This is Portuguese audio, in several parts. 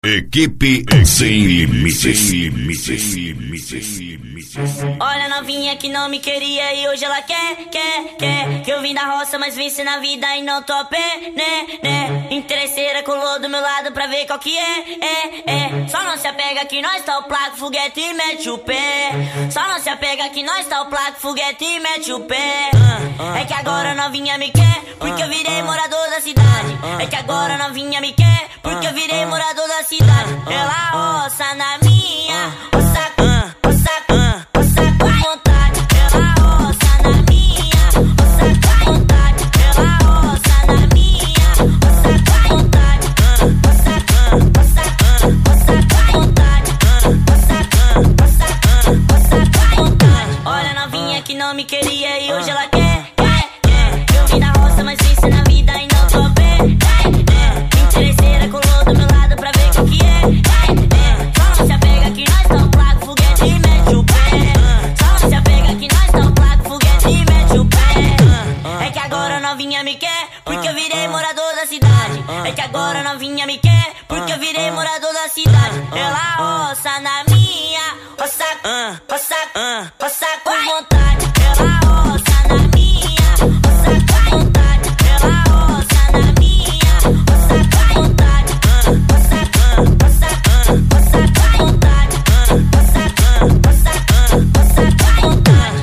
Equipe Sem Limites. Olha, novinha que não me queria e hoje ela quer. Que eu vim da roça, mas venci na vida e não tô a pé, né. Interesseira colou do meu lado pra ver qual que é. Só não se apega que nós tá o placo, foguete e mete o pé. Só não se apega que nós tá o placo, foguete e mete o pé. É que agora novinha me quer, porque eu virei morador da cidade. É que agora novinha me quer, porque eu virei morador da cidade. Ela roça na minha, roça com vontade. Ela roça na minha, roça com vontade. Ela roça na minha, roça com vontade. Roça com vontade. Roça com vontade. Olha, novinha que não me queria e hoje ela quer. Eu vim da roça, mas venci na vida e não tô bem. Interesseira colou do meu lado pra ver qual que é. Só não se apega que nós tá o placo, foguete e mete o pé. Só não se apega que nós tá o placo, foguete e mete o pé. É que agora novinha me quer, porque eu virei morador da cidade. É que agora novinha me quer, porque eu virei morador da cidade. Ela roça na minha, roça com vontade. Ela roça na minha, roça com vontade. Ela roça na minha, roça com vontade. Roça com vontade. Roça com vontade.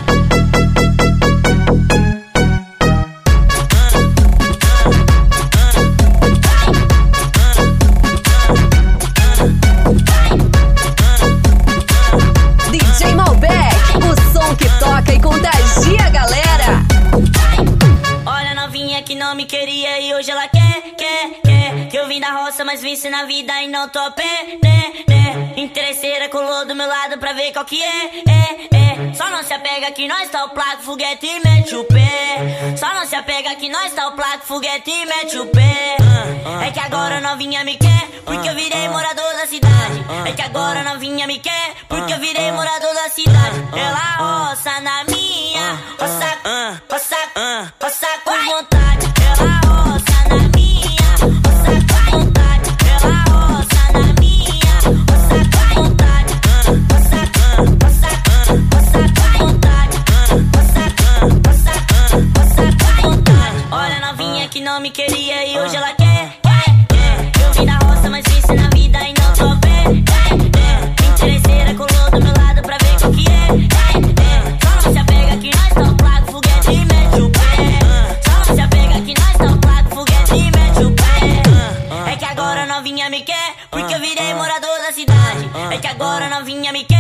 DJ Malbec, o som que toca e contagia a galera. Olha, novinha que não me queria e hoje ela quer. Que eu vim da roça, mas venci na vida e não tô a pé, né. Interesseira colou do meu lado pra ver qual que é. Só não se apega que nós tá o placo, foguete e mete o pé. Só não se apega que nós tá o placo, foguete e mete o pé. É que agora novinha me quer, porque eu virei morador da cidade. É que agora novinha me quer, porque eu virei morador da cidade. Ela roça na minha, roça com vontade. Ela roça na minha, roça com vontade. Ela roça na minha, roça com vontade. Roça com vontade. Roça com vontade. Olha, novinha que não me queria e hoje ela quer. Eu vim da roça, mas venci na vida e não tô bem. Interesseira colou do meu lado pra ver qual que é. Só não se apega que nós tá o placo, foguete e mete o pé. Só não se apega que nós tá o placo, foguete e mete o pé. É que agora novinha me quer, porque eu virei morador da cidade. É que agora novinha me quer.